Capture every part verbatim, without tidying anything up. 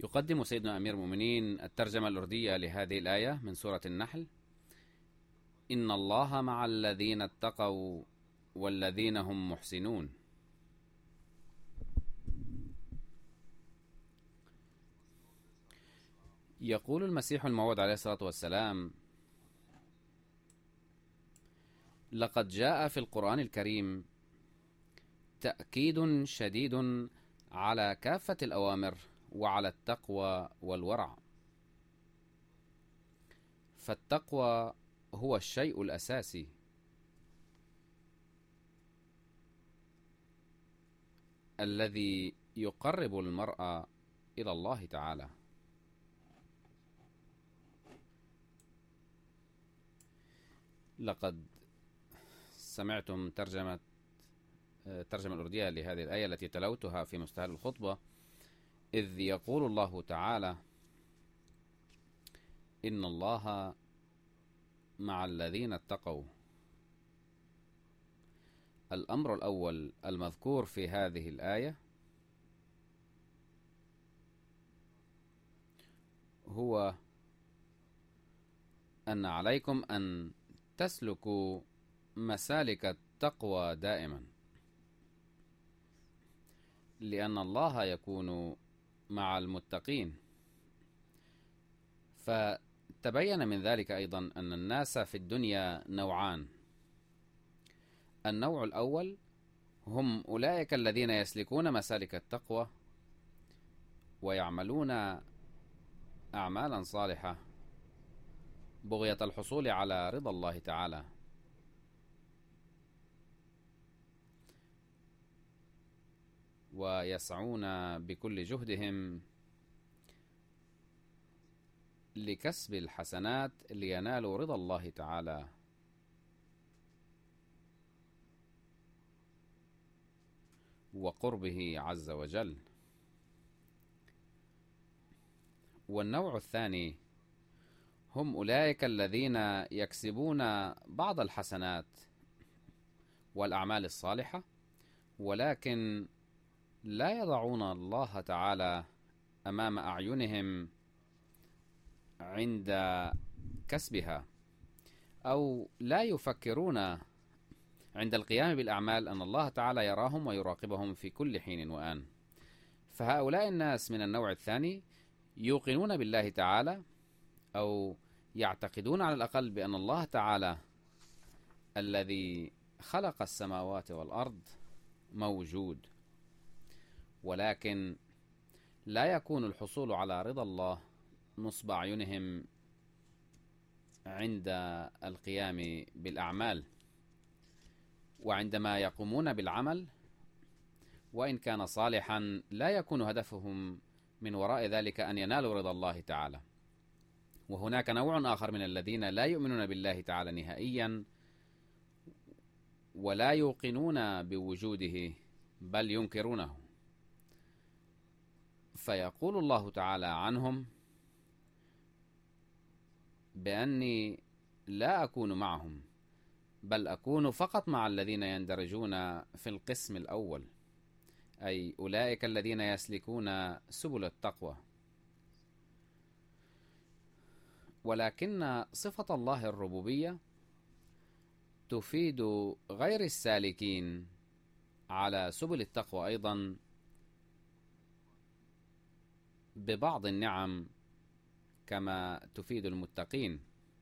يقدم سيدنا أمير المؤمنين الترجمة الأردية لهذه الآية من سورة النحل: إن الله مع الذين اتقوا والذين هم محسنون. يقول المسيح الموعود عليه الصلاة والسلام: لقد جاء في القرآن الكريم تأكيد شديد على كافة الأوامر وعلى التقوى والورع. فالتقوى هو الشيء الأساسي الذي يقرب المرء إلى الله تعالى. لقد سمعتم ترجمة الترجمة الأردية لهذه الآية التي تلوتها في مستهل الخطبة، إذ يقول الله تعالى: إن الله مع الذين اتقوا. الأمر الأول المذكور في هذه الآية هو أن عليكم أن تسلكوا مسالك التقوى دائما، لأن الله يكون مع المتقين. فتبين من ذلك أيضا أن الناس في الدنيا نوعان: النوع الأول هم أولئك الذين يسلكون مسالك التقوى ويعملون أعمالا صالحة بغية الحصول على رضا الله تعالى، ويسعون بكل جهدهم لكسب الحسنات لينالوا رضا الله تعالى. وقربه عز وجل. والنوع الثاني هم أولئك الذين يكسبون بعض الحسنات والأعمال الصالحة، ولكن لا يضعون الله تعالى أمام أعينهم عند كسبها، أو لا يفكرون عند القيام بالأعمال أن الله تعالى يراهم ويراقبهم في كل حين وآن. فهؤلاء الناس من النوع الثاني يوقنون بالله تعالى، أو يعتقدون على الأقل بأن الله تعالى الذي خلق السماوات والأرض موجود، ولكن لا يكون الحصول على رضا الله نصب أعينهم عند القيام بالأعمال. وعندما يقومون بالعمل وإن كان صالحا لا يكون هدفهم من وراء ذلك أن ينالوا رضا الله تعالى. وهناك نوع آخر من الذين لا يؤمنون بالله تعالى نهائيا ولا يوقنون بوجوده بل ينكرونه. فيقول الله تعالى عنهم بأني لا أكون معهم، بل أكون فقط مع الذين يندرجون في القسم الأول، أي أولئك الذين يسلكون سبل التقوى. ولكن صفة الله الربوبية تفيد غير السالكين على سبل التقوى أيضا ببعض النعم كما تفيد المتقين،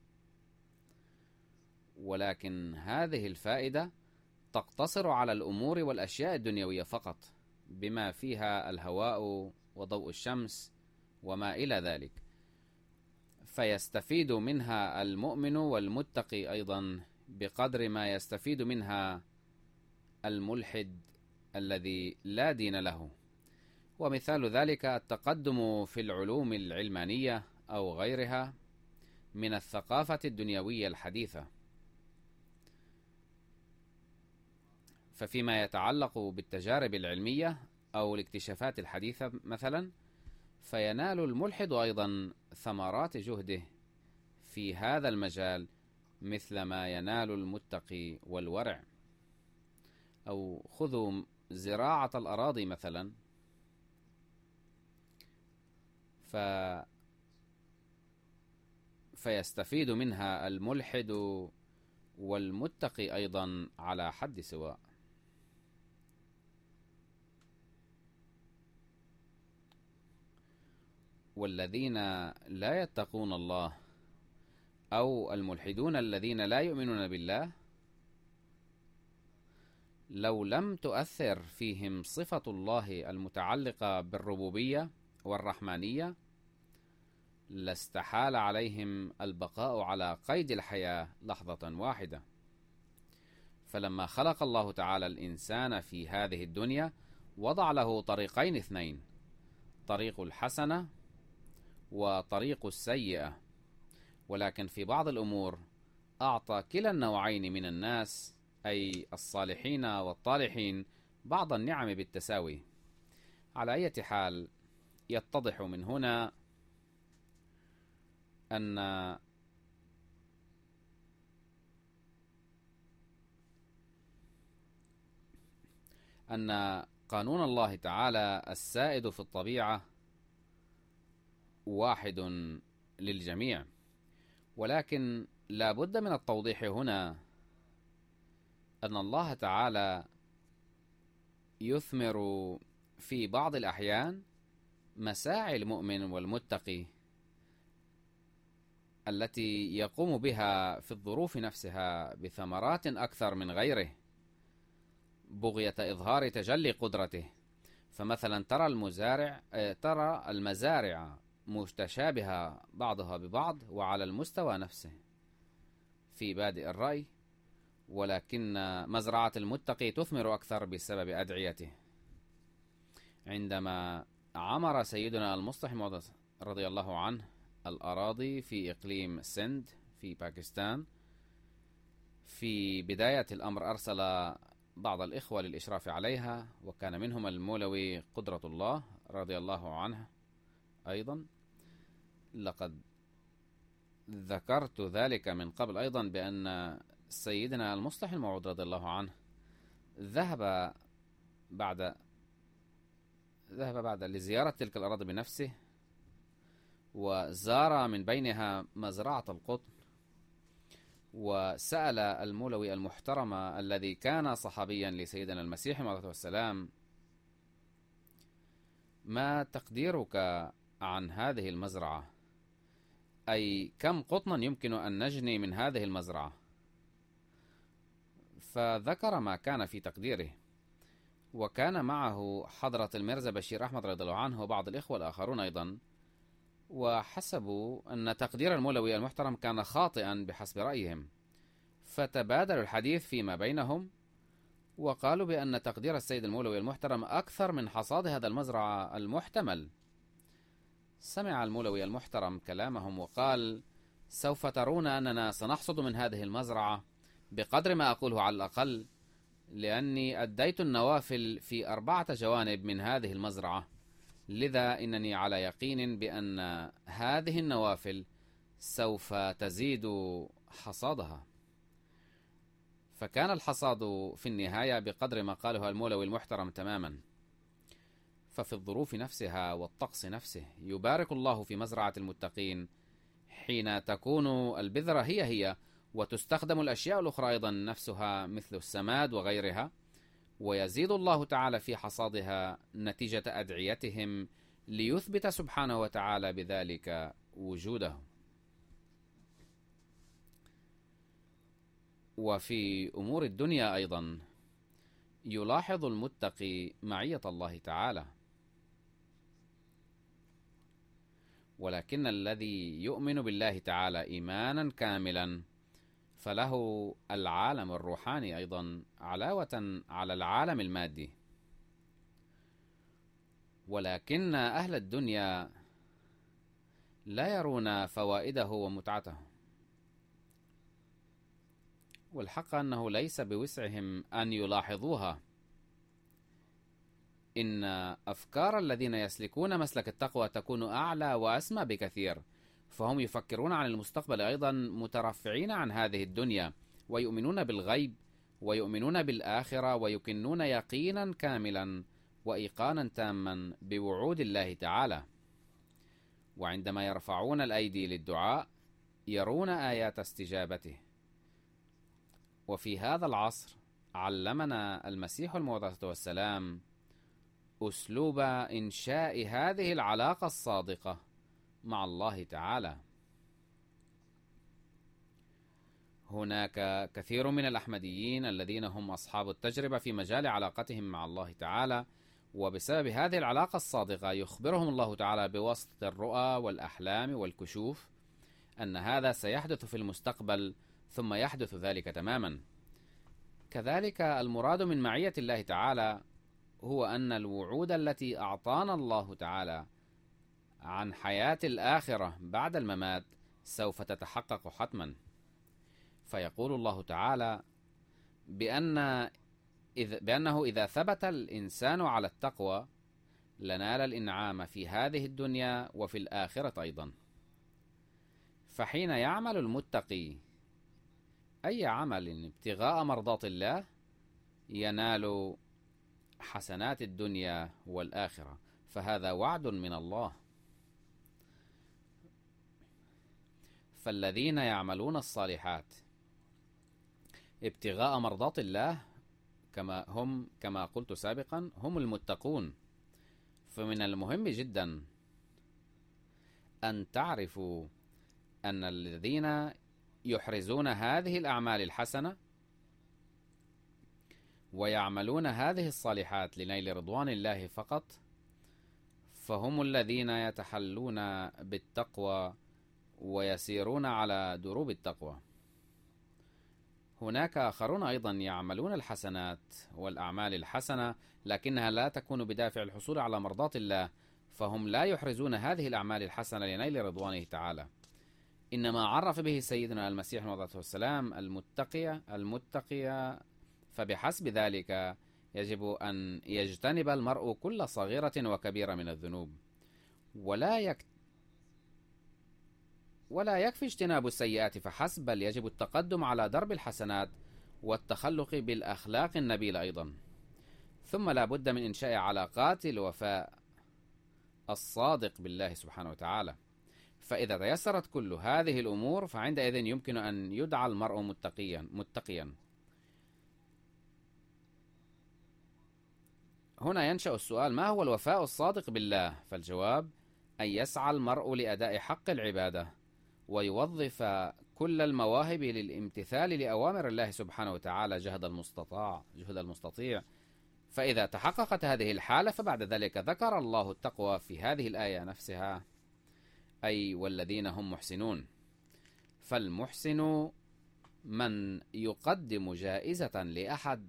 ولكن هذه الفائدة تقتصر على الأمور والأشياء الدنيوية فقط، بما فيها الهواء وضوء الشمس وما إلى ذلك. فيستفيد منها المؤمن والمتقي أيضا بقدر ما يستفيد منها الملحد الذي لا دين له. ومثال ذلك التقدم في العلوم العلمانية أو غيرها من الثقافة الدنيوية الحديثة. ففيما يتعلق بالتجارب العلمية أو الاكتشافات الحديثة مثلا، فينال الملحد أيضا ثمرات جهده في هذا المجال مثل ما ينال المتقي والورع. أو خذوا زراعة الأراضي مثلا، ف... فيستفيد منها الملحد والمتقي أيضا على حد سواء. والذين لا يتقون الله أو الملحدون الذين لا يؤمنون بالله لو لم تؤثر فيهم صفة الله المتعلقة بالربوبية والرحمانية لاستحال عليهم البقاء على قيد الحياة لحظة واحدة. فلما خلق الله تعالى الإنسان في هذه الدنيا وضع له طريقين اثنين، طريق الحسنة وطريق السيئة، ولكن في بعض الأمور أعطى كلا النوعين من الناس أي الصالحين والطالحين بعض النعم بالتساوي. على أي حال يتضح من هنا أن أن قانون الله تعالى السائد في الطبيعة واحد للجميع، ولكن لا بد من التوضيح هنا أن الله تعالى يثمر في بعض الأحيان مساعي المؤمن والمتقي التي يقوم بها في الظروف نفسها بثمرات أكثر من غيره بغية إظهار تجلي قدرته. فمثلا ترى المزارع ترى المزارع متشابهة بعضها ببعض وعلى المستوى نفسه في بادئ الرأي، ولكن مزرعة المتقي تثمر أكثر بسبب أدعيته. عندما عمر سيدنا المصلح موعود رضي الله عنه الأراضي في إقليم سند في باكستان، في بداية الأمر أرسل بعض الإخوة للإشراف عليها، وكان منهم المولوي قدرة الله رضي الله عنه أيضا. لقد ذكرت ذلك من قبل أيضا بأن سيدنا المصلح الموعود رضي الله عنه ذهب بعد ذهب بعد لزيارة تلك الأراضي بنفسه، وزار من بينها مزرعة القطن، وسأل المولوي المحترم الذي كان صحابيا لسيدنا المسيح عليه السلام: ما تقديرك عن هذه المزرعة؟ أي كم قطنا يمكن أن نجني من هذه المزرعة؟ فذكر ما كان في تقديره، وكان معه حضرة الميرزا بشير أحمد رضي الله عنه وبعض الإخوة الآخرون أيضا، وحسبوا أن تقدير المولوي المحترم كان خاطئا بحسب رأيهم، فتبادلوا الحديث فيما بينهم وقالوا بأن تقدير السيد المولوي المحترم أكثر من حصاد هذا المزرعة المحتمل. سمع المولوي المحترم كلامهم وقال: سوف ترون أننا سنحصد من هذه المزرعة بقدر ما أقوله على الأقل، لأني أديت النوافل في أربعة جوانب من هذه المزرعة، لذا إنني على يقين بأن هذه النوافل سوف تزيد حصادها. فكان الحصاد في النهاية بقدر ما قاله المولوي المحترم تماما. ففي الظروف نفسها والطقس نفسه يبارك الله في مزرعة المتقين حين تكون البذرة هي هي، وتستخدم الأشياء الأخرى أيضا نفسها مثل السماد وغيرها، ويزيد الله تعالى في حصادها نتيجة أدعيتهم ليثبت سبحانه وتعالى بذلك وجوده. وفي أمور الدنيا أيضا يلاحظ المتقي معية الله تعالى، ولكن الذي يؤمن بالله تعالى إيمانا كاملا فله العالم الروحاني أيضا علاوة على العالم المادي. ولكن أهل الدنيا لا يرون فوائده ومتعته، والحق أنه ليس بوسعهم أن يلاحظوها. إن أفكار الذين يسلكون مسلك التقوى تكون أعلى وأسمى بكثير، فهم يفكرون عن المستقبل أيضا مترفعين عن هذه الدنيا، ويؤمنون بالغيب ويؤمنون بالآخرة، ويكنون يقينا كاملا وإيقانا تاما بوعود الله تعالى. وعندما يرفعون الأيدي للدعاء يرون آيات استجابته. وفي هذا العصر علمنا المسيح الموعود والسلام أسلوب إنشاء هذه العلاقة الصادقة مع الله تعالى. هناك كثير من الأحمديين الذين هم أصحاب التجربة في مجال علاقتهم مع الله تعالى، وبسبب هذه العلاقة الصادقة يخبرهم الله تعالى بواسطة الرؤى والأحلام والكشوف أن هذا سيحدث في المستقبل، ثم يحدث ذلك تماما. كذلك المراد من معية الله تعالى هو أن الوعود التي أعطانا الله تعالى عن حياة الآخرة بعد الممات سوف تتحقق حتما. فيقول الله تعالى بأن إذ بأنه إذا ثبت الإنسان على التقوى لنال الإنعام في هذه الدنيا وفي الآخرة أيضا. فحين يعمل المتقي أي عمل ابتغاء مرضات الله ينال حسنات الدنيا والآخرة، فهذا وعد من الله. فالذين يعملون الصالحات ابتغاء مرضات الله كما هم كما قلت سابقا هم المتقون. فمن المهم جدا أن تعرفوا أن الذين يحرزون هذه الأعمال الحسنة ويعملون هذه الصالحات لنيل رضوان الله فقط فهم الذين يتحلون بالتقوى ويسيرون على دروب التقوى. هناك آخرون أيضا يعملون الحسنات والأعمال الحسنة لكنها لا تكون بدافع الحصول على مرضات الله، فهم لا يحرزون هذه الأعمال الحسنة لنيل رضوانه تعالى. إنما عرف به سيدنا المسيح عليه الصلاة والسلام المتقية المتقية فبحسب ذلك يجب أن يجتنب المرء كل صغيرة وكبيرة من الذنوب، ولا يك ولا يكفي اجتناب السيئات فحسب، بل يجب التقدم على درب الحسنات والتخلق بالأخلاق النبيلة أيضا. ثم لا بد من إنشاء علاقات الوفاء الصادق بالله سبحانه وتعالى. فإذا تيسرت كل هذه الأمور فعندئذ يمكن أن يدعى المرء متقيا متقيا. هنا ينشأ السؤال: ما هو الوفاء الصادق بالله؟ فالجواب أن يسعى المرء لأداء حق العبادة ويوظف كل المواهب للامتثال لأوامر الله سبحانه وتعالى جهد المستطاع جهد المستطيع. فإذا تحققت هذه الحالة فبعد ذلك ذكر الله التقوى في هذه الآية نفسها، أي والذين هم محسنون. فالمحسن من يقدم جائزة لأحد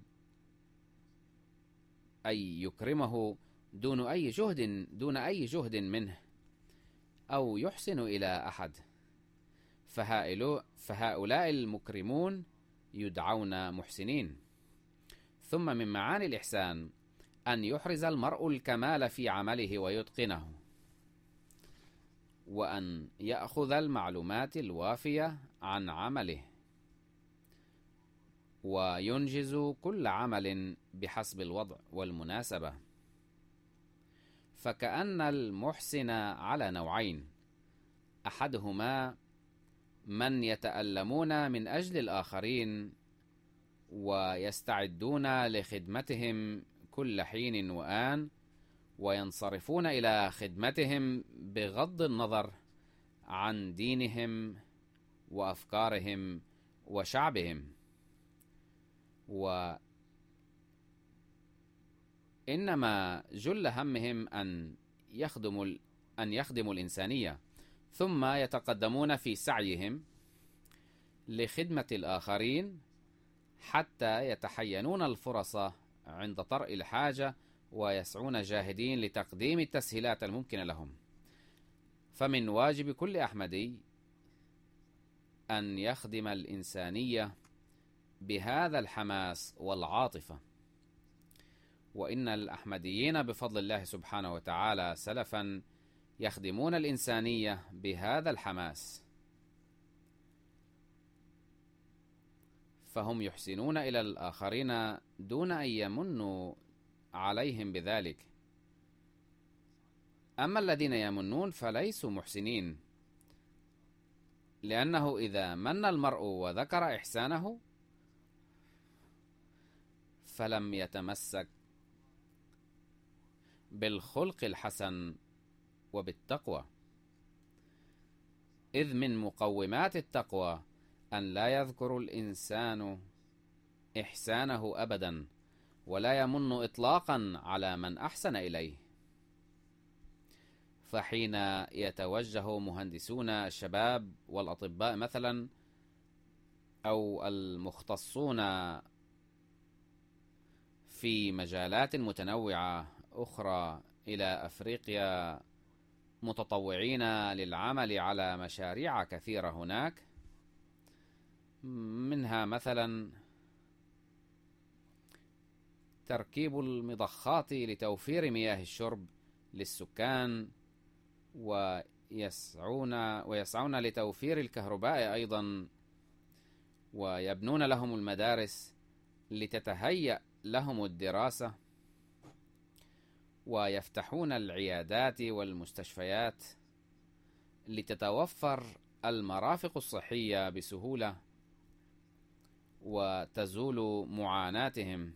أي يكرمه دون أي جهد دون أي جهد منه، أو يحسن إلى أحد. فهؤلاء المكرمون يدعون محسنين. ثم من معاني الإحسان أن يحرز المرء الكمال في عمله ويتقنه، وأن يأخذ المعلومات الوافية عن عمله وينجز كل عمل بحسب الوضع والمناسبة. فكأن المحسن على نوعين: أحدهما من يتألمون من أجل الآخرين ويستعدون لخدمتهم كل حين وآن وينصرفون إلى خدمتهم بغض النظر عن دينهم وأفكارهم وشعبهم، وإنما جل همهم أن يخدموا أن يخدموا الإنسانية، ثم يتقدمون في سعيهم لخدمة الآخرين حتى يتحينون الفرص عند طرء الحاجة ويسعون جاهدين لتقديم التسهيلات الممكنة لهم. فمن واجب كل أحمدي أن يخدم الإنسانية بهذا الحماس والعاطفة. وإن الأحمديين بفضل الله سبحانه وتعالى سلفا يخدمون الإنسانية بهذا الحماس، فهم يحسنون إلى الآخرين دون أن يمنوا عليهم بذلك، أما الذين يمنون فليسوا محسنين، لأنه إذا من المرء وذكر إحسانه فلم يتمسك بالخلق الحسن وبالتقوى، إذ من مقومات التقوى أن لا يذكر الإنسان إحسانه أبدا، ولا يمن إطلاقا على من أحسن إليه. فحين يتوجه مهندسون الشباب والأطباء مثلا أو المختصون في مجالات متنوعة أخرى إلى أفريقيا متطوعين للعمل على مشاريع كثيرة هناك، منها مثلا تركيب المضخات لتوفير مياه الشرب للسكان، ويسعون ويسعون لتوفير الكهرباء أيضا، ويبنون لهم المدارس لتتهيأ لهم الدراسة، ويفتحون العيادات والمستشفيات لتتوفر المرافق الصحية بسهولة وتزول معاناتهم.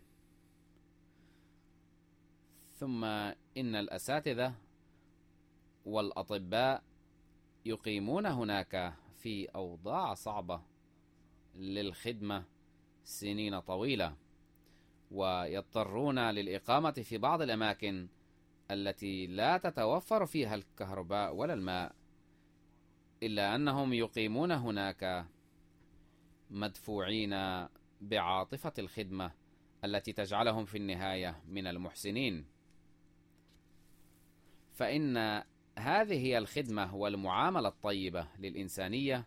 ثم إن الأساتذة والأطباء يقيمون هناك في أوضاع صعبة للخدمة سنين طويلة، ويضطرون للإقامة في بعض الأماكن التي لا تتوفر فيها الكهرباء ولا الماء، إلا أنهم يقيمون هناك مدفوعين بعاطفة الخدمة التي تجعلهم في النهاية من المحسنين. فإن هذه هي الخدمة والمعاملة الطيبة للإنسانية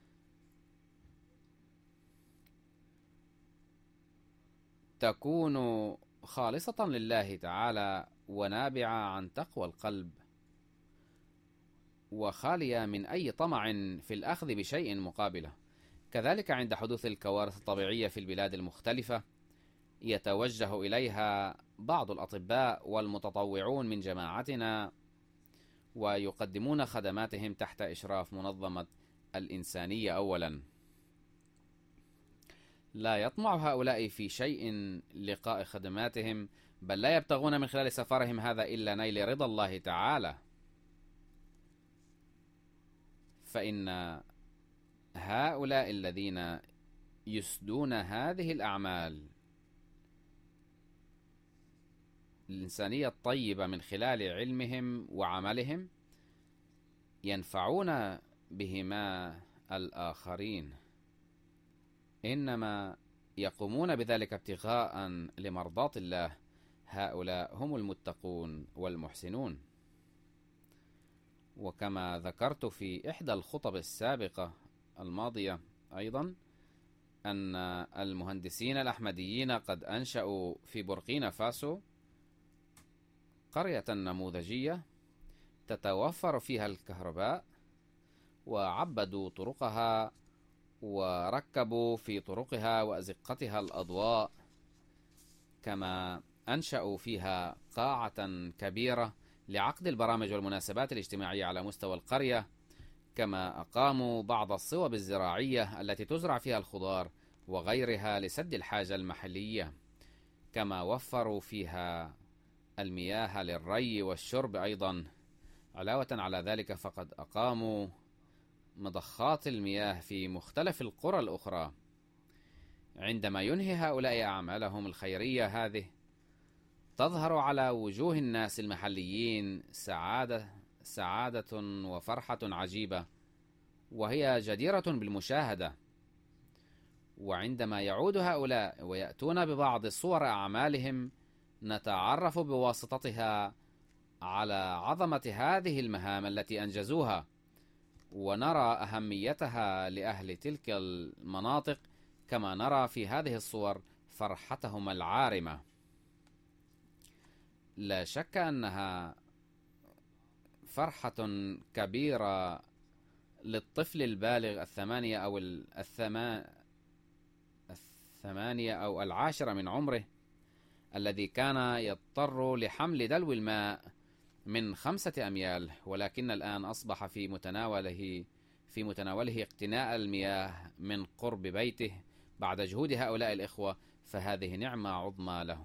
تكون خالصة لله تعالى ونابعة عن تقوى القلب، وخالية من أي طمع في الأخذ بشيء مقابله. كذلك عند حدوث الكوارث الطبيعية في البلاد المختلفة يتوجه إليها بعض الأطباء والمتطوعون من جماعتنا ويقدمون خدماتهم تحت إشراف منظمة الإنسانية أولا. لا يطمع هؤلاء في شيء لقاء خدماتهم، بل لا يبتغون من خلال سفرهم هذا إلا نيل رضا الله تعالى. فإن هؤلاء الذين يسدون هذه الأعمال الإنسانية الطيبة من خلال علمهم وعملهم ينفعون بهما الآخرين، إنما يقومون بذلك ابتغاء لمرضاة الله. هؤلاء هم المتقون والمحسنون. وكما ذكرت في إحدى الخطب السابقة الماضية أيضا أن المهندسين الأحمديين قد أنشأوا في بوركينا فاسو قرية نموذجية تتوفر فيها الكهرباء، وعبدوا طرقها وركبوا في طرقها وأزقتها الأضواء، كما أنشأوا فيها قاعة كبيرة لعقد البرامج والمناسبات الاجتماعية على مستوى القرية، كما أقاموا بعض الصوب الزراعية التي تزرع فيها الخضار وغيرها لسد الحاجة المحلية، كما وفروا فيها المياه للري والشرب أيضا. علاوة على ذلك فقد أقاموا مضخات المياه في مختلف القرى الأخرى. عندما ينهي هؤلاء أعمالهم الخيرية هذه تظهر على وجوه الناس المحليين سعادة سعادة وفرحة عجيبة، وهي جديرة بالمشاهدة. وعندما يعود هؤلاء ويأتون ببعض صور أعمالهم نتعرف بواسطتها على عظمة هذه المهام التي أنجزوها، ونرى أهميتها لأهل تلك المناطق، كما نرى في هذه الصور فرحتهم العارمة. لا شك أنها فرحة كبيرة للطفل البالغ الثمانية أو الثما... الثمانية أو العاشرة من عمره، الذي كان يضطر لحمل دلو الماء من خمسة أميال، ولكن الآن أصبح في متناوله في متناوله اقتناء المياه من قرب بيته بعد جهود هؤلاء الإخوة، فهذه نعمة عظمى له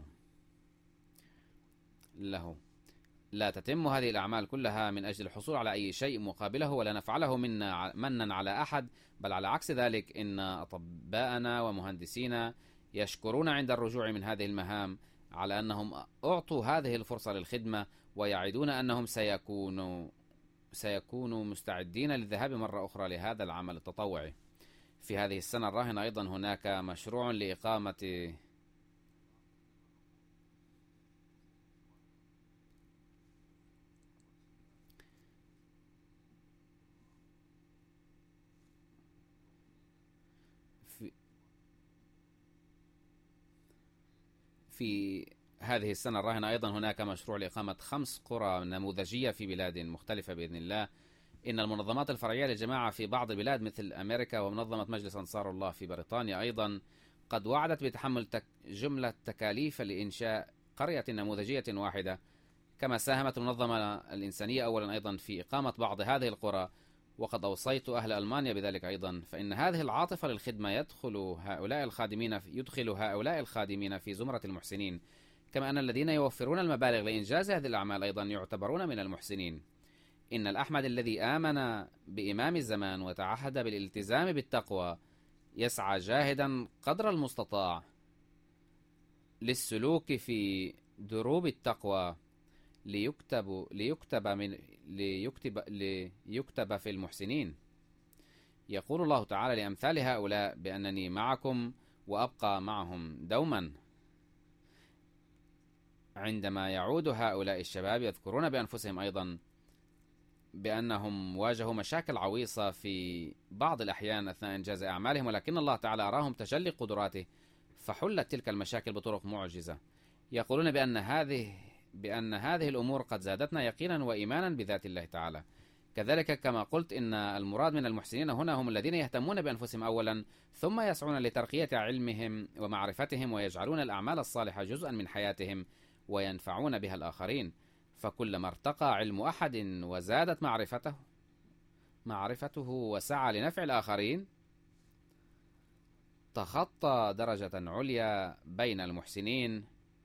له لا تتم هذه الأعمال كلها من أجل الحصول على أي شيء مقابله، ولا نفعله منا منا على أحد، بل على عكس ذلك إن أطباءنا ومهندسينا يشكرون عند الرجوع من هذه المهام على أنهم أعطوا هذه الفرصة للخدمة، ويعدون أنهم سيكونوا سيكونوا مستعدين للذهاب مرة أخرى لهذا العمل التطوعي. في هذه السنة الراهنة أيضا هناك مشروع لإقامة في, في هذه السنة الراهنة أيضا هناك مشروع لإقامة خمس قرى نموذجية في بلاد مختلفة بإذن الله. إن المنظمات الفرعية للجماعة في بعض البلاد مثل أمريكا ومنظمة مجلس أنصار الله في بريطانيا أيضا قد وعدت بتحمل تك جملة تكاليف لإنشاء قرية نموذجية واحدة، كما ساهمت المنظمة الإنسانية أولا أيضا في إقامة بعض هذه القرى، وقد أوصيت أهل ألمانيا بذلك أيضا. فإن هذه العاطفة للخدمة يدخل هؤلاء الخادمين يدخل هؤلاء الخادمين في زمرة المحسنين، كما أن الذين يوفرون المبالغ لإنجاز هذه الأعمال أيضا يعتبرون من المحسنين. إن الأحمد الذي آمن بإمام الزمان وتعهد بالالتزام بالتقوى يسعى جاهدا قدر المستطاع للسلوك في دروب التقوى ليكتب ليكتب من ليكتب ليكتب في المحسنين. يقول الله تعالى لأمثال هؤلاء بأنني معكم وأبقى معهم دوما. عندما يعود هؤلاء الشباب يذكرون بأنفسهم أيضا بأنهم واجهوا مشاكل عويصة في بعض الأحيان أثناء إنجاز أعمالهم، ولكن الله تعالى أراهم تجلي قدراته فحلت تلك المشاكل بطرق معجزة. يقولون بأن هذه بأن هذه الأمور قد زادتنا يقينا وإيمانا بذات الله تعالى. كذلك كما قلت إن المراد من المحسنين هنا هم الذين يهتمون بأنفسهم أولا، ثم يسعون لترقية علمهم ومعرفتهم، ويجعلون الأعمال الصالحة جزءا من حياتهم وينفعون بها الآخرين. فكلما ارتقى علم أحد وزادت معرفته معرفته وسعى لنفع الآخرين تخطى درجة عليا بين المحسنين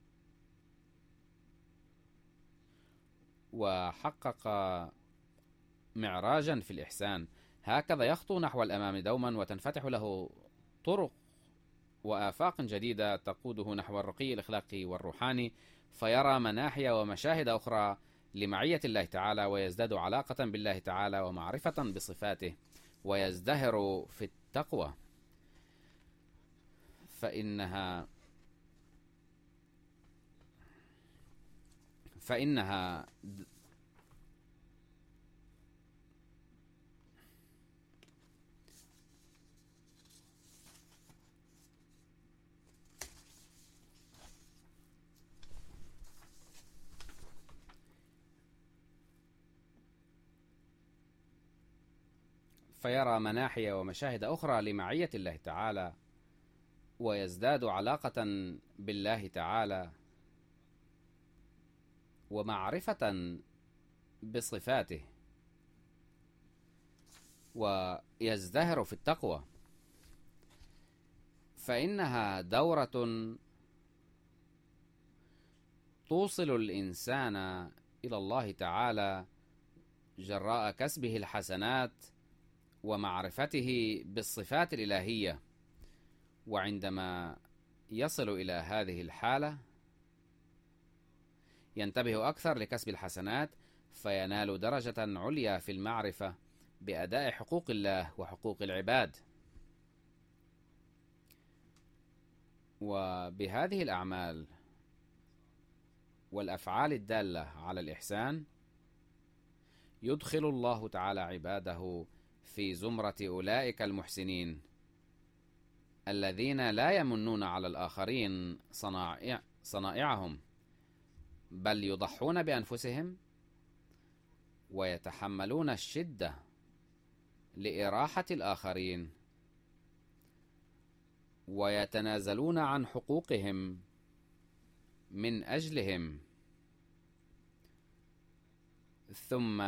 وحقق معراجا في الإحسان. هكذا يخطو نحو الأمام دوما وتنفتح له طرق وآفاق جديدة تقوده نحو الرقي الأخلاقي والروحاني، فيرى مناحي ومشاهد أخرى لمعية الله تعالى، ويزداد علاقة بالله تعالى ومعرفة بصفاته، ويزدهر في التقوى. فإنها فإنها فيرى مناحي ومشاهد أخرى لمعية الله تعالى، ويزداد علاقة بالله تعالى ومعرفة بصفاته، ويزدهر في التقوى. فإنها دورة توصل الإنسان إلى الله تعالى جراء كسبه الحسنات ومعرفته بالصفات الإلهية. وعندما يصل إلى هذه الحالة ينتبه أكثر لكسب الحسنات، فينال درجة عليا في المعرفة بأداء حقوق الله وحقوق العباد. وبهذه الأعمال والأفعال الدالة على الإحسان يدخل الله تعالى عباده في زمرة أولئك المحسنين الذين لا يمنون على الآخرين صنائع صنائعهم، بل يضحون بأنفسهم ويتحملون الشدة لإراحة الآخرين، ويتنازلون عن حقوقهم من أجلهم، ثم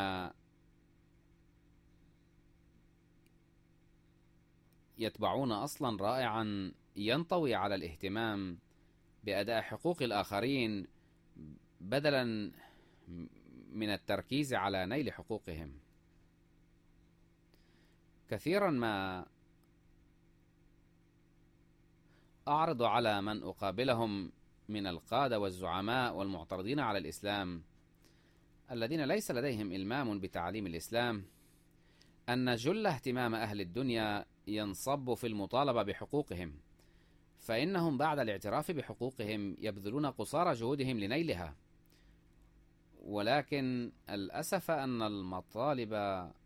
يتبعون أصلا رائعا ينطوي على الاهتمام بأداء حقوق الآخرين بدلا من التركيز على نيل حقوقهم. كثيرا ما أعرض على من أقابلهم من القادة والزعماء والمعترضين على الإسلام الذين ليس لديهم إلمام بتعاليم الإسلام أن جل اهتمام أهل الدنيا ينصب في المطالبة بحقوقهم، فإنهم بعد الاعتراف بحقوقهم يبذلون قصارى جهودهم لنيلها. ولكن الأسف أن المطالب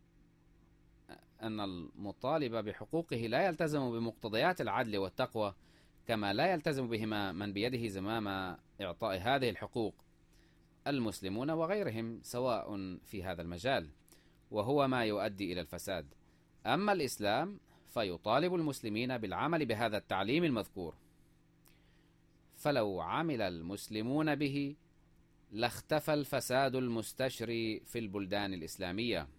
أن المطالب بحقوقه لا يلتزم بمقتضيات العدل والتقوى كما لا يلتزم بهما من بيده زمام إعطاء هذه الحقوق، المسلمون وغيرهم سواء في هذا المجال، وهو ما يؤدي إلى الفساد. أما الإسلام فيطالب المسلمين بالعمل بهذا التعليم المذكور، فلو عمل المسلمون به لاختفى الفساد المستشري في البلدان الإسلامية.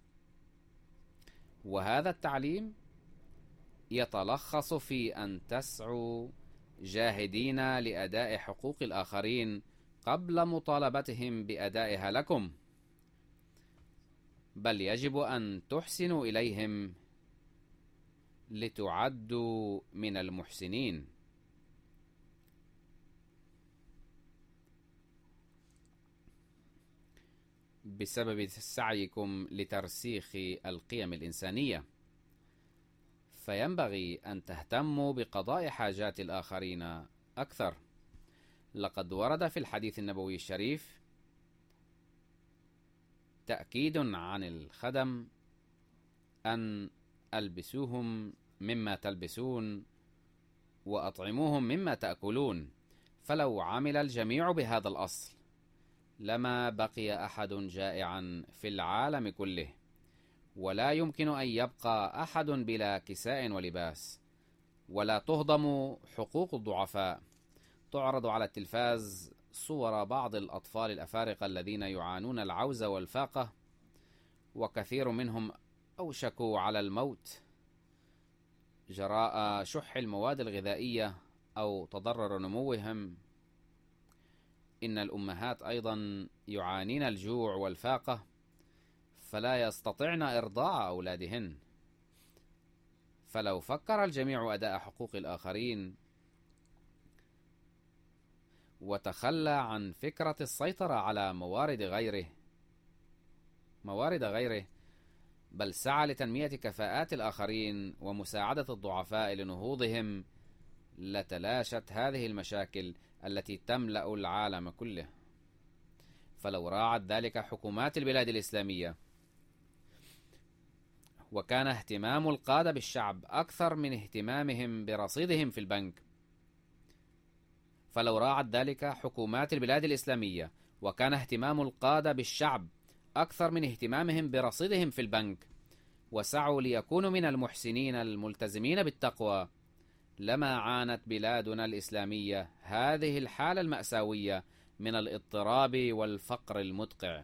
وهذا التعليم يتلخص في أن تسعوا جاهدين لأداء حقوق الآخرين قبل مطالبتهم بأدائها لكم، بل يجب أن تحسنوا إليهم لتعدوا من المحسنين. بسبب سعيكم لترسيخ القيم الإنسانية، فينبغي أن تهتموا بقضاء حاجات الآخرين أكثر. لقد ورد في الحديث النبوي الشريف تأكيد عن الخدم أن ألبسوهم مما تلبسون وأطعموهم مما تأكلون، فلو عمل الجميع بهذا الأصل لما بقي أحد جائعا في العالم كله، ولا يمكن أن يبقى أحد بلا كساء ولباس، ولا تهضم حقوق الضعفاء. تعرض على التلفاز صور بعض الأطفال الأفارقة الذين يعانون العوز والفاقة، وكثير منهم أوشكوا على الموت جراء شح المواد الغذائية أو تضرر نموهم. إن الأمهات أيضا يعانين الجوع والفاقة فلا يستطعن إرضاع أولادهن. فلو فكر الجميع أداء حقوق الآخرين وتخلى عن فكرة السيطرة على موارد غيره موارد غيره بل سعى لتنمية كفاءات الآخرين ومساعدة الضعفاء لنهوضهم، لتلاشت هذه المشاكل التي تملأ العالم كله. فلو راعت ذلك حكومات البلاد الإسلامية، وكان اهتمام القادة بالشعب أكثر من اهتمامهم برصيدهم في البنك فلو راعت ذلك حكومات البلاد الإسلامية وكان اهتمام القادة بالشعب أكثر من اهتمامهم برصيدهم في البنك، وسعوا ليكونوا من المحسنين الملتزمين بالتقوى، لما عانت بلادنا الإسلامية هذه الحالة المأساوية من الاضطراب والفقر المدقع.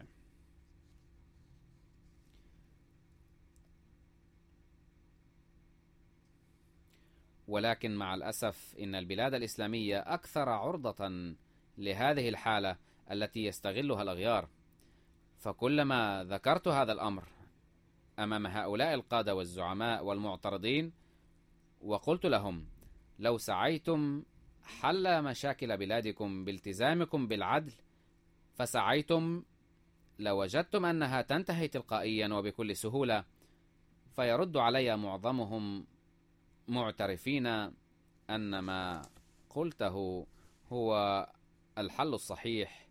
ولكن مع الأسف إن البلاد الإسلامية أكثر عرضة لهذه الحالة التي يستغلها الأغيار. فكلما ذكرت هذا الأمر أمام هؤلاء القادة والزعماء والمعترضين وقلت لهم: لو سعيتم حل مشاكل بلادكم بالتزامكم بالعدل فسعيتم لوجدتم أنها تنتهي تلقائيا وبكل سهولة. فيرد علي معظمهم معترفين أن ما قلته هو الحل الصحيح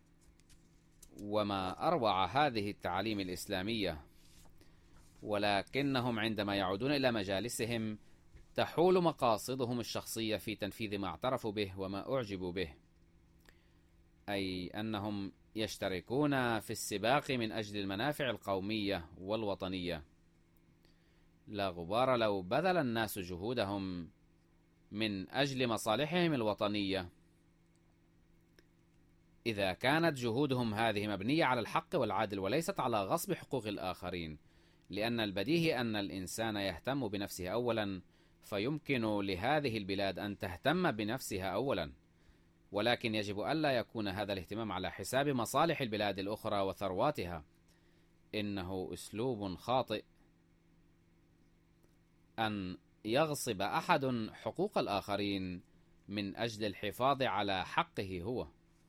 وما أروع هذه التعاليم الإسلامية، ولكنهم عندما يعودون إلى مجالسهم تحول مقاصدهم الشخصية في تنفيذ ما اعترفوا به وما أعجبوا به، أي أنهم يشتركون في السباق من أجل المنافع القومية والوطنية. لا غبار لو بذل الناس جهودهم من أجل مصالحهم الوطنية إذا كانت جهودهم هذه مبنية على الحق والعدل وليست على غصب حقوق الآخرين، لأن البديهي أن الإنسان يهتم بنفسه أولا، فيمكن لهذه البلاد أن تهتم بنفسها أولا، ولكن يجب ألا يكون هذا الاهتمام على حساب مصالح البلاد الأخرى وثرواتها. إنه أسلوب خاطئ أن يغصب أحد حقوق الآخرين من أجل الحفاظ على حقه هو،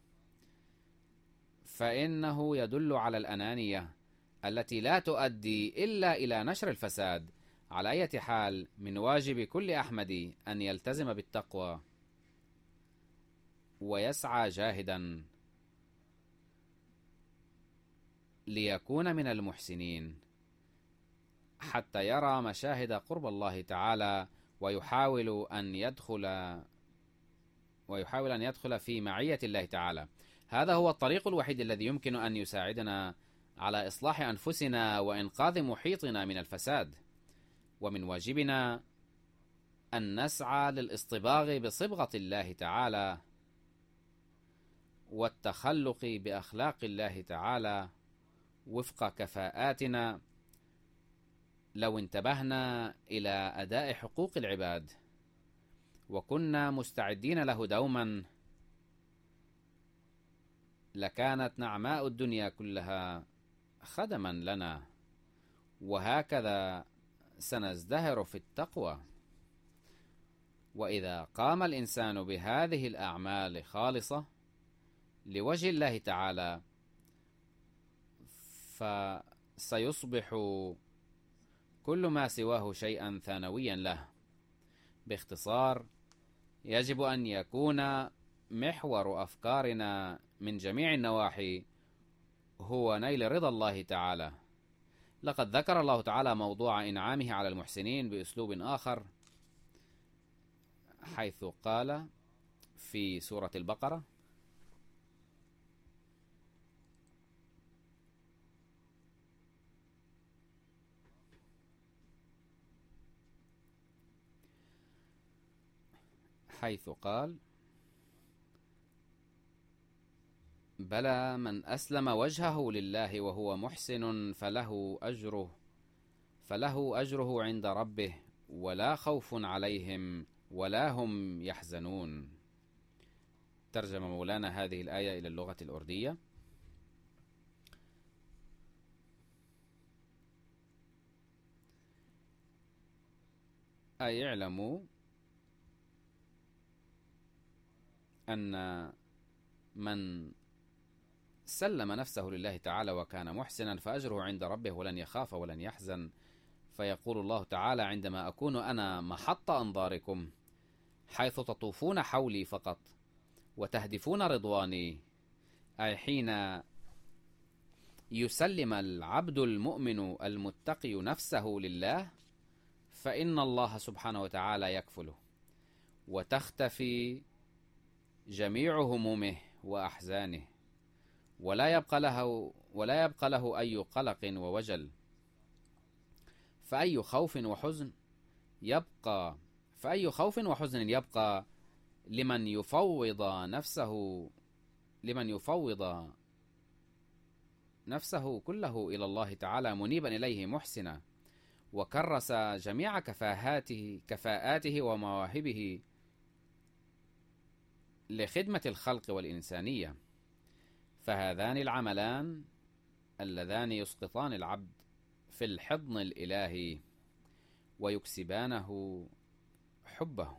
فإنه يدل على الأنانية التي لا تؤدي إلا إلى نشر الفساد. على أي حال، من واجب كل أحمدي أن يلتزم بالتقوى ويسعى جاهدا ليكون من المحسنين، حتى يرى مشاهد قرب الله تعالى ويحاول أن يدخل ويحاول أن يدخل في معية الله تعالى. هذا هو الطريق الوحيد الذي يمكن أن يساعدنا على إصلاح أنفسنا وإنقاذ محيطنا من الفساد. ومن واجبنا أن نسعى للاصطباغ بصبغة الله تعالى والتخلق بأخلاق الله تعالى وفق كفاءاتنا، لو انتبهنا إلى أداء حقوق العباد وكنا مستعدين له دوما، لكانت نعماء الدنيا كلها خدما لنا، وهكذا سنزدهر في التقوى. وإذا قام الإنسان بهذه الأعمال خالصة لوجه الله تعالى، فسيصبح كل ما سواه شيئا ثانويا له. باختصار، يجب أن يكون محور أفكارنا من جميع النواحي هو نيل رضا الله تعالى. لقد ذكر الله تعالى موضوع إنعامه على المحسنين بأسلوب آخر، حيث قال في سورة البقرة: حيث قال: بلى من أسلم وجهه لله وهو محسن فله أجره فله أجره عند ربه ولا خوف عليهم ولا هم يحزنون. ترجم مولانا هذه الآية إلى اللغة الأردية: أي اعلموا أن من سلم نفسه لله تعالى وكان محسنا فأجره عند ربه ولن يخاف ولن يحزن. فيقول الله تعالى: عندما أكون أنا محط أنظاركم حيث تطوفون حولي فقط وتهدفون رضواني، أي حين يسلم العبد المؤمن المتقي نفسه لله، فإن الله سبحانه وتعالى يكفله وتختفي جميع همومه وأحزانه، ولا يبقى له ولا يبقى له أي قلق ووجل. فأي خوف وحزن يبقى فأي خوف وحزن يبقى لمن يفوض نفسه لمن يفوض نفسه كله إلى الله تعالى منيبا إليه محسنا، وكرس جميع كفاءاته كفاءاته ومواهبه لخدمة الخلق والإنسانية. فهذان العملان اللذان يسقطان العبد في الحضن الإلهي ويكسبانه حبه،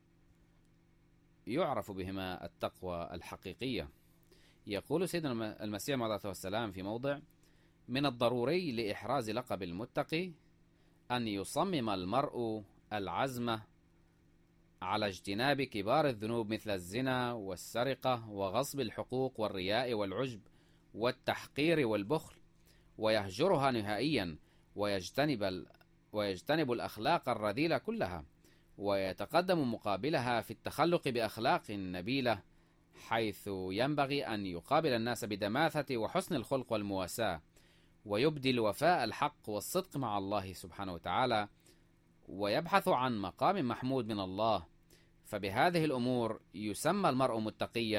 يعرف بهما التقوى الحقيقية. يقول سيدنا المسيح عليه الصلاة والسلام في موضع: من الضروري لإحراز لقب المتقي أن يصمم المرء العزم على اجتناب كبار الذنوب مثل الزنا والسرقة وغصب الحقوق والرياء والعجب والتحقير والبخل، ويهجرها نهائيا، ويجتنب ويجتنب الأخلاق الرذيلة كلها، ويتقدم مقابلها في التخلق بأخلاق نبيلة، حيث ينبغي أن يقابل الناس بدماثة وحسن الخلق والمواساة، ويبدي الوفاء الحق والصدق مع الله سبحانه وتعالى، ويبحث عن مقام محمود من الله. فبهذه الأمور يسمى المرء متقيا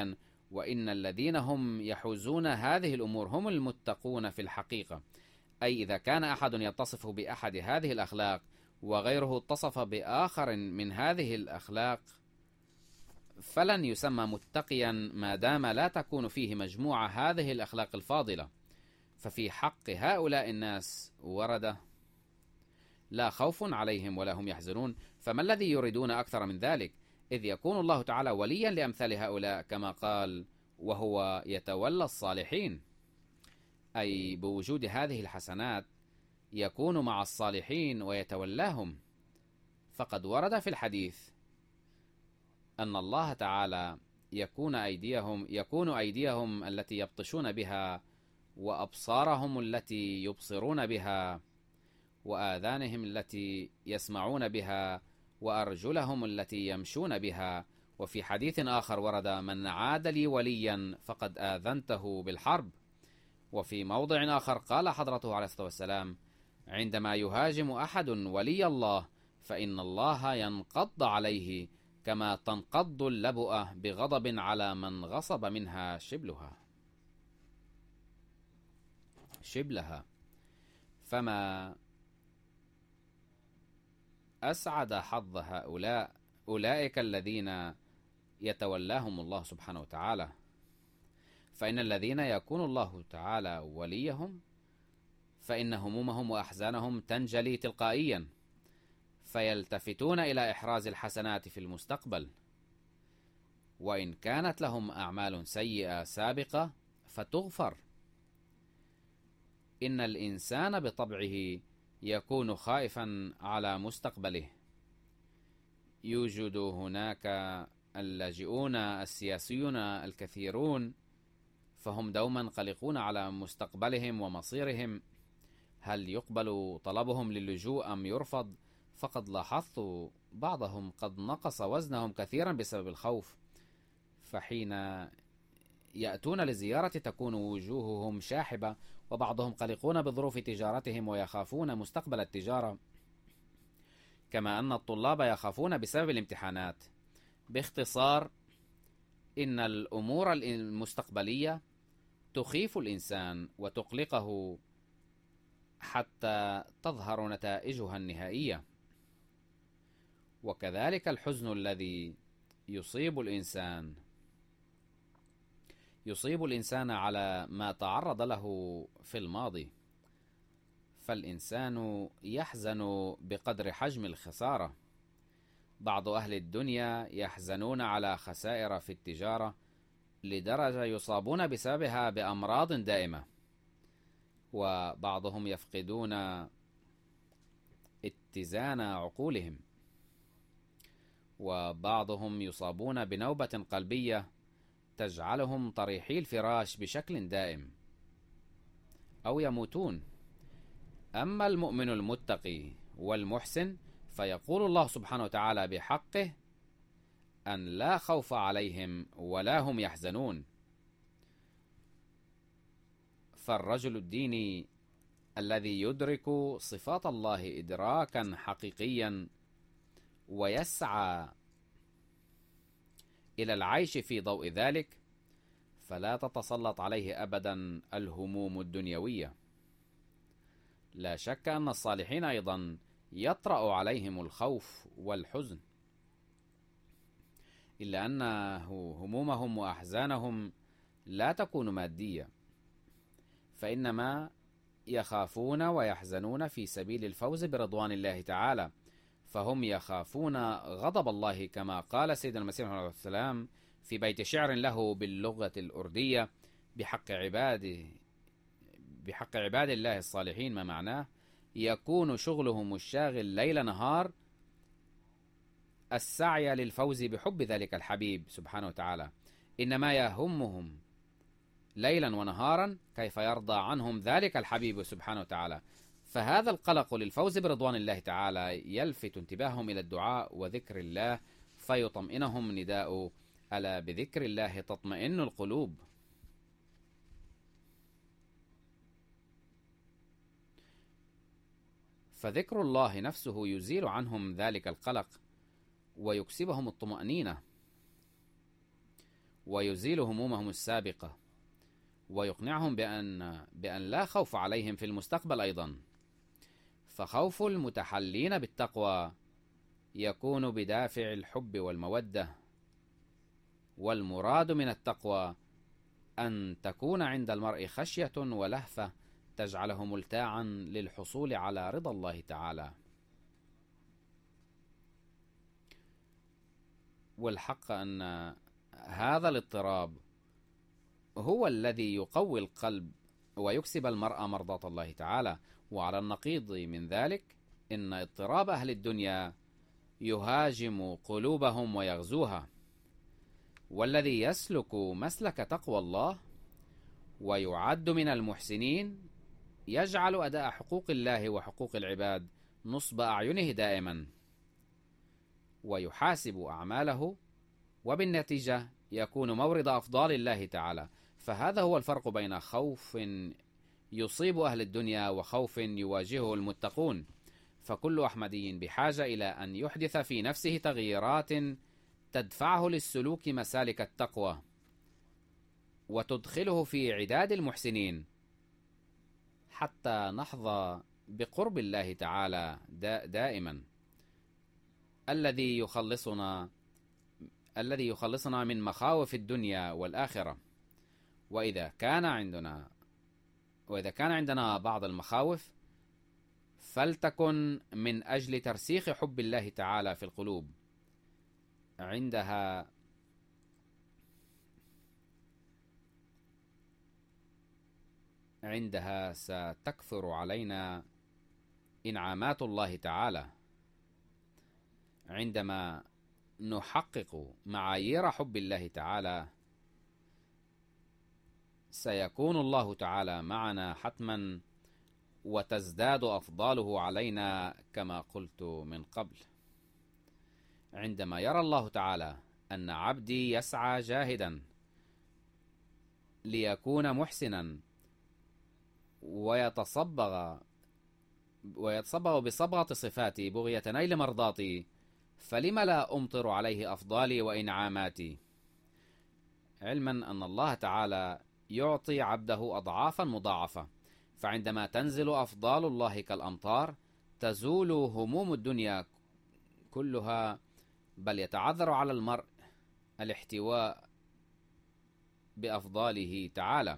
وإن الذين هم يحوزون هذه الأمور هم المتقون في الحقيقة. أي إذا كان أحد يتصف بأحد هذه الأخلاق وغيره اتصف بآخر من هذه الأخلاق فلن يسمى متقيا ما دام لا تكون فيه مجموعة هذه الأخلاق الفاضلة. ففي حق هؤلاء الناس ورد: لا خوف عليهم ولا هم يحزنون. فما الذي يريدون أكثر من ذلك؟ إذ يكون الله تعالى وليا لأمثال هؤلاء كما قال: وهو يتولى الصالحين. أي بوجود هذه الحسنات يكون مع الصالحين ويتولاهم. فقد ورد في الحديث أن الله تعالى يكون أيديهم يكون أيديهم التي يبطشون بها، وأبصارهم التي يبصرون بها، وآذانهم التي يسمعون بها، وأرجلهم التي يمشون بها. وفي حديث آخر ورد: من عاد لي وليا فقد آذنته بالحرب. وفي موضع آخر قال حضرته عليه الصلاة والسلام: عندما يهاجم أحد ولي الله فإن الله ينقض عليه كما تنقض اللبؤة بغضب على من غصب منها شبلها شبلها. فما أسعد حظ هؤلاء أولئك الذين يتولاهم الله سبحانه وتعالى. فإن الذين يكون الله تعالى وليهم فإن همومهم وأحزانهم تنجلي تلقائيا، فيلتفتون إلى إحراز الحسنات في المستقبل. وإن كانت لهم أعمال سيئة سابقة فتغفر. إن الإنسان بطبعه يكون خائفا على مستقبله. يوجد هناك اللاجئون السياسيون الكثيرون، فهم دوما قلقون على مستقبلهم ومصيرهم. هل يقبل طلبهم للجوء أم يرفض؟ فقد لاحظت بعضهم قد نقص وزنهم كثيرا بسبب الخوف، فحين يأتون لزيارة تكون وجوههم شاحبة، وبعضهم قلقون بظروف تجارتهم ويخافون مستقبل التجارة، كما أن الطلاب يخافون بسبب الامتحانات. باختصار، إن الأمور المستقبلية تخيف الإنسان وتقلقه حتى تظهر نتائجها النهائية. وكذلك الحزن الذي يصيب الإنسان يصيب الإنسان على ما تعرض له في الماضي. فالإنسان يحزن بقدر حجم الخسارة. بعض أهل الدنيا يحزنون على خسائر في التجارة لدرجة يصابون بسببها بأمراض دائمة، وبعضهم يفقدون اتزان عقولهم، وبعضهم يصابون بنوبة قلبية تجعلهم طريحي الفراش بشكل دائم أو يموتون. أما المؤمن المتقي والمحسن فيقول الله سبحانه وتعالى بحقه أن لا خوف عليهم ولا هم يحزنون. فالرجل الديني الذي يدرك صفات الله إدراكا حقيقيا ويسعى إلى العيش في ضوء ذلك فلا تتسلط عليه أبدا الهموم الدنيوية. لا شك أن الصالحين أيضا يطرأ عليهم الخوف والحزن، إلا أن همومهم وأحزانهم لا تكون مادية، فإنما يخافون ويحزنون في سبيل الفوز برضوان الله تعالى. فهم يخافون غضب الله كما قال سيدنا المسيح عليه السلام في بيت شعر له باللغة الأردية: بحق عباده بحق عباد الله الصالحين. ما معناه؟ يكون شغلهم الشاغل ليل نهار السعي للفوز بحب ذلك الحبيب سبحانه وتعالى، إنما يهمهم ليلا ونهارا كيف يرضى عنهم ذلك الحبيب سبحانه وتعالى. فهذا القلق للفوز برضوان الله تعالى يلفت انتباههم إلى الدعاء وذكر الله، فيطمئنهم نداء: ألا بذكر الله تطمئن القلوب. فذكر الله نفسه يزيل عنهم ذلك القلق ويكسبهم الطمأنينة. ويزيل همومهم السابقة، ويقنعهم بأن بأن لا خوف عليهم في المستقبل أيضا. فخوف المتحلين بالتقوى يكون بدافع الحب والمودة، والمراد من التقوى أن تكون عند المرء خشية ولهفة تجعله ملتاعا للحصول على رضا الله تعالى. والحق أن هذا الاضطراب هو الذي يقوي القلب ويكسب المرء مرضاة الله تعالى. وعلى النقيض من ذلك، إن اضطراب أهل الدنيا يهاجم قلوبهم ويغزوها. والذي يسلك مسلك تقوى الله ويعد من المحسنين يجعل أداء حقوق الله وحقوق العباد نصب أعينه دائما، ويحاسب أعماله، وبالنتيجة يكون مورد أفضال الله تعالى. فهذا هو الفرق بين خوف يصيب أهل الدنيا وخوف يواجهه المتقون. فكل أحمدي بحاجة إلى أن يحدث في نفسه تغييرات تدفعه للسلوك مسالك التقوى وتدخله في عداد المحسنين، حتى نحظى بقرب الله تعالى دائما، الذي يخلصنا الذي يخلصنا من مخاوف الدنيا والآخرة. وإذا كان عندنا وإذا كان عندنا بعض المخاوف فلتكن من أجل ترسيخ حب الله تعالى في القلوب. عندها عندها ستكثر علينا إنعامات الله تعالى. عندما نحقق معايير حب الله تعالى سيكون الله تعالى معنا حتما، وتزداد أفضاله علينا كما قلت من قبل. عندما يرى الله تعالى أن عبدي يسعى جاهدا ليكون محسنا ويتصبغ ويتصبغ بصبغة صفاتي بغية نيل مرضاتي، فلم لا أمطر عليه أفضالي وإنعاماتي، علما أن الله تعالى يعطي عبده أضعافا مضاعفة. فعندما تنزل أفضال الله كالأمطار تزول هموم الدنيا كلها، بل يتعذر على المرء الاحتواء بأفضاله تعالى.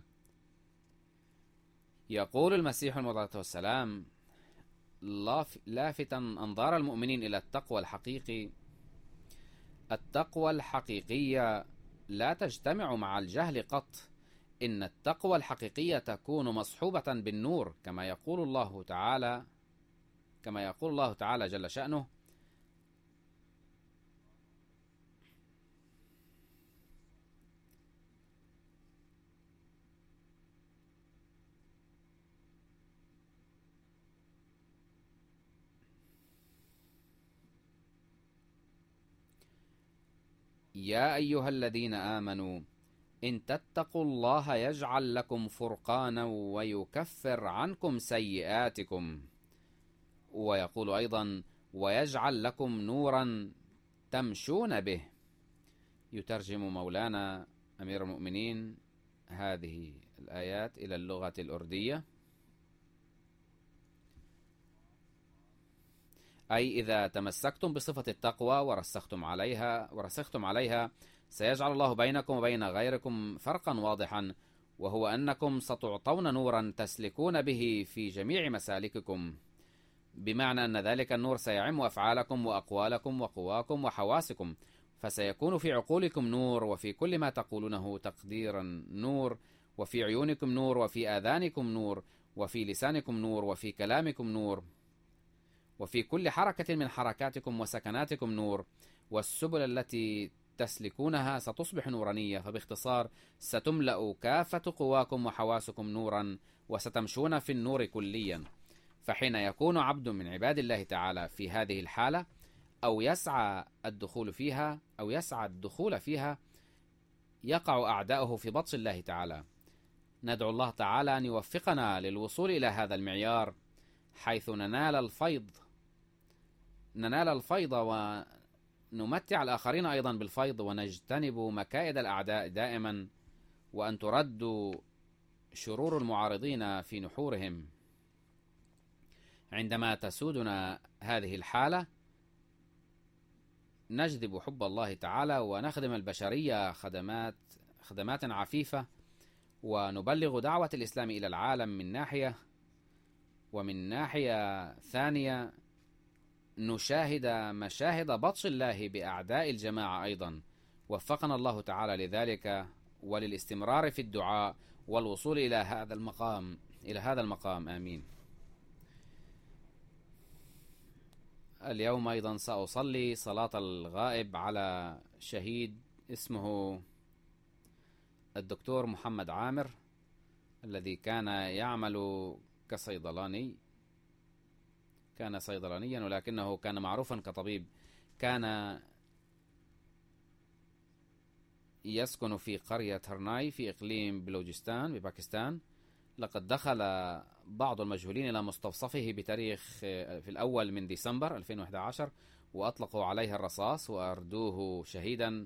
يقول المسيح عليه والسلام لافتا أنظار المؤمنين إلى التقوى الحقيقي: التقوى الحقيقية لا تجتمع مع الجهل قط، إن التقوى الحقيقية تكون مصحوبة بالنور، كما يقول الله تعالى كما يقول الله تعالى جل شأنه: يا أيها الذين آمنوا إن تتقوا الله يجعل لكم فرقانا ويكفر عنكم سيئاتكم. ويقول أيضا: ويجعل لكم نورا تمشون به. يترجم مولانا أمير المؤمنين هذه الآيات إلى اللغة الأردية، أي إذا تمسكتم بصفة التقوى ورسختم عليها ورسختم عليها سيجعل الله بينكم وبين غيركم فرقا واضحا، وهو أنكم ستعطون نورا تسلكون به في جميع مسالككم، بمعنى أن ذلك النور سيعم أفعالكم وأقوالكم وقواكم وحواسكم، فسيكون في عقولكم نور، وفي كل ما تقولونه تقديرا نور، وفي عيونكم نور، وفي آذانكم نور، وفي لسانكم نور، وفي كلامكم نور، وفي كل حركة من حركاتكم وسكناتكم نور، والسبل التي تسلكونها ستصبح نورانية. فباختصار ستملأ كافة قواكم وحواسكم نورا، وستمشون في النور كليا. فحين يكون عبد من عباد الله تعالى في هذه الحالة أو يسعى الدخول فيها أو يسعى الدخول فيها يقع أعداؤه في بطش الله تعالى. ندعو الله تعالى أن يوفقنا للوصول إلى هذا المعيار، حيث ننال الفيض ننال الفيض نمتع الآخرين أيضا بالفيض ونجتنب مكائد الأعداء دائما، وأن ترد شرور المعارضين في نحورهم. عندما تسودنا هذه الحالة نجذب حب الله تعالى ونخدم البشرية خدمات خدمات عفيفة، ونبلغ دعوة الإسلام إلى العالم من ناحية، ومن ناحية ثانية نشاهد مشاهد بطش الله بأعداء الجماعة أيضا. وفقنا الله تعالى لذلك وللاستمرار في الدعاء والوصول إلى هذا المقام إلى هذا المقام آمين. اليوم أيضا سأصلي صلاة الغائب على شهيد اسمه الدكتور محمد عامر، الذي كان يعمل كصيدلاني كان صيدلانيا ولكنه كان معروفا كطبيب. كان يسكن في قرية هرناي في إقليم بلوجستان بباكستان. لقد دخل بعض المجهولين إلى مستوصفه بتاريخ في الأول من ديسمبر ألفين وإحدى عشر، وأطلقوا عليه الرصاص وأردوه شهيدا.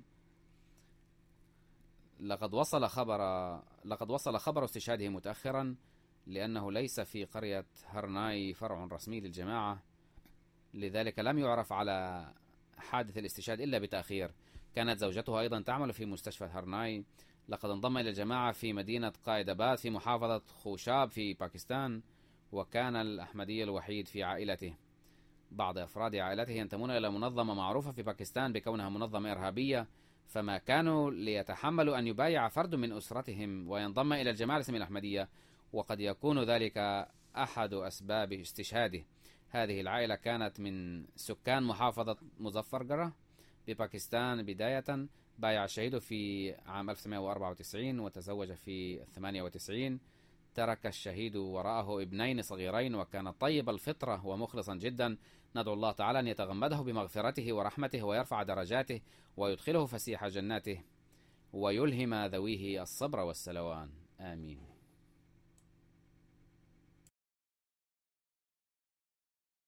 لقد وصل خبر لقد وصل خبر استشهاده متأخرا، لأنه ليس في قرية هرناي فرع رسمي للجماعة، لذلك لم يعرف على حادث الاستشهاد إلا بتأخير. كانت زوجته أيضا تعمل في مستشفى هرناي. لقد انضم إلى الجماعة في مدينة قائداباد في محافظة خوشاب في باكستان، وكان الأحمدي الوحيد في عائلته. بعض أفراد عائلته ينتمون إلى منظمة معروفة في باكستان بكونها منظمة إرهابية، فما كانوا ليتحملوا أن يبايع فرد من أسرتهم وينضم إلى الجماعة الإسلامية الأحمدية، وقد يكون ذلك أحد أسباب استشهاده. هذه العائلة كانت من سكان محافظة مظفرقرة بباكستان بداية. بايع الشهيد في عام ألف وتسعمائة وأربعة وتسعين وتزوج في ثمانية وتسعين. ترك الشهيد وراءه ابنين صغيرين، وكان طيب الفطرة ومخلصا جدا. ندعو الله تعالى أن يتغمده بمغفرته ورحمته ويرفع درجاته ويدخله فسيح جناته ويلهم ذويه الصبر والسلوان آمين.